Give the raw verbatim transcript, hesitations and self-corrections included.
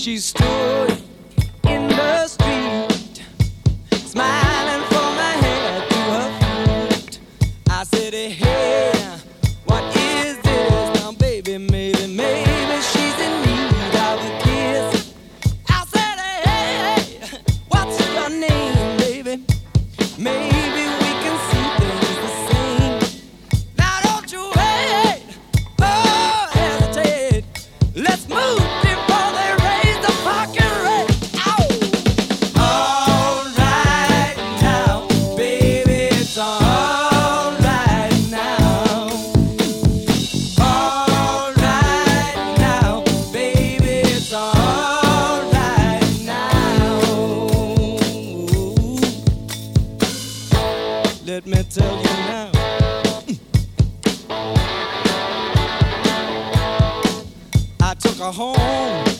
She stood in the street, smiling from her head to her feet. I said, hey, what is this now, baby? Maybe, maybe she's in need of a kiss. I said, hey, what's your name, baby? Maybe we can see things the same. Now don't you wait, oh, hesitate. Let's move before they raise the fucking rate. Ow! All right now, baby, it's all right now. All right now, baby, it's all right now. Let me tell you now. I took her home